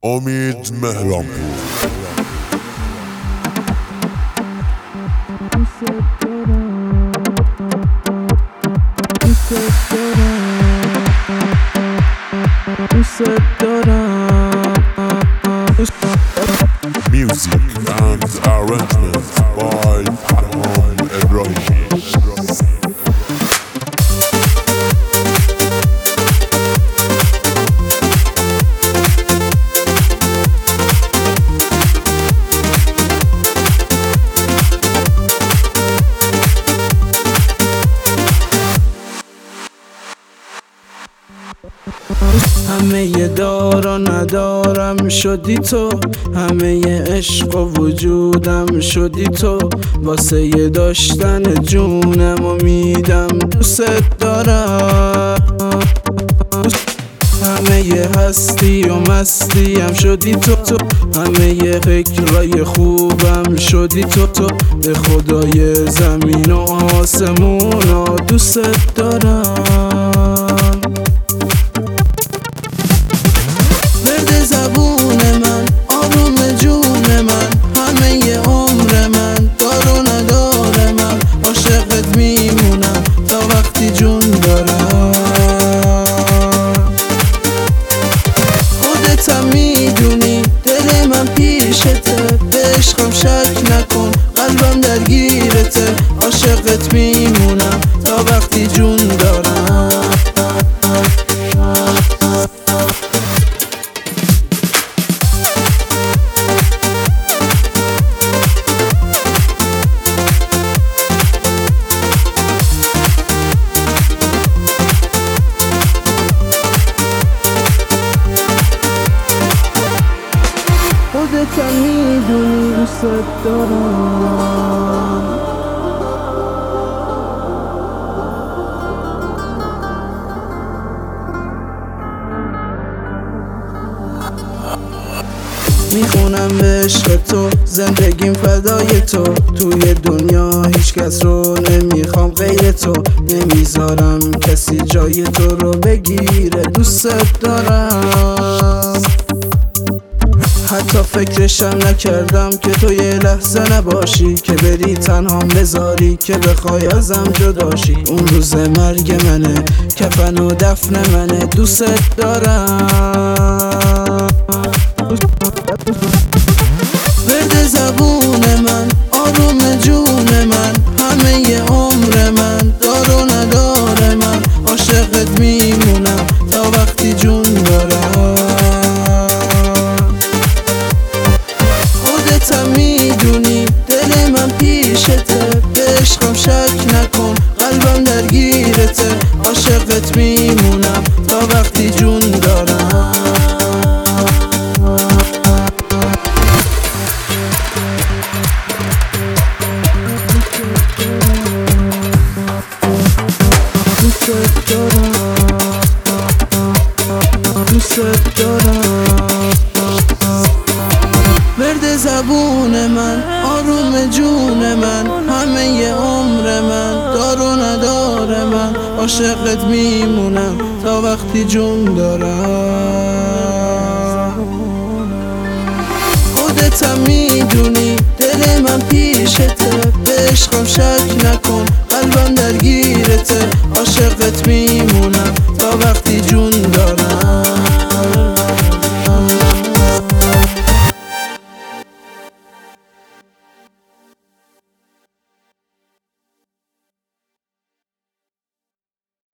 امید مهرانپور. Music and arrangement by Farham Ibrahimi. همه ی دارا ندارم شدی تو، همه ی عشق و وجودم شدی تو، واسه ی داشتن جونم امیدم دوست دارم. همه ی هستی و مستیم شدی تو، همه ی فکرای خوبم شدی تو، به خدای زمین و آسمونا دوست دارم. زبون من، آروم جون من، همه ی عمر من، دار و ندار من، عاشقت میمونم تا وقتی جون دارم. خودتم میدونی دل من پیشته، به عشقم شک نکن قلبم درگیرته، عاشقت میمونم تا وقتی جون دارم. خودتم میدونی دوست دارم. میخونم به عشق تو، زندگیم فدای تو، توی دنیا هیچ کس رو نمیخوام غیر تو، نمیذارم کسی جای تو رو بگیره دوست دارم. حتی فکرشم نکردم که تو یه لحظه نباشی، که بری تنهام بذاری، که بخوای ازم جداشی. اون روز مرگ منه، کفن و دفن منه دوست دارم. ورد زبون من، آروم جون من، همه ی عمر من، دار و ندار من، عاشقت میمونم تا وقتی جون دارم. خودتم میدونی دل من پیشته، به عشقم شک نکن قلبم درگیرته، عاشقت میمونم تا وقتی جون دارم. دوست دارم. ورد زبون من، آروم جون من، همه ی عمر من، دار و ندار من، عاشقت میمونم تا وقتی جون دارم. خودتم میدونی دل من پیشته، به عشقم شک نکن قلبم درگیرته، عاشقت میمونم تا وقتی جون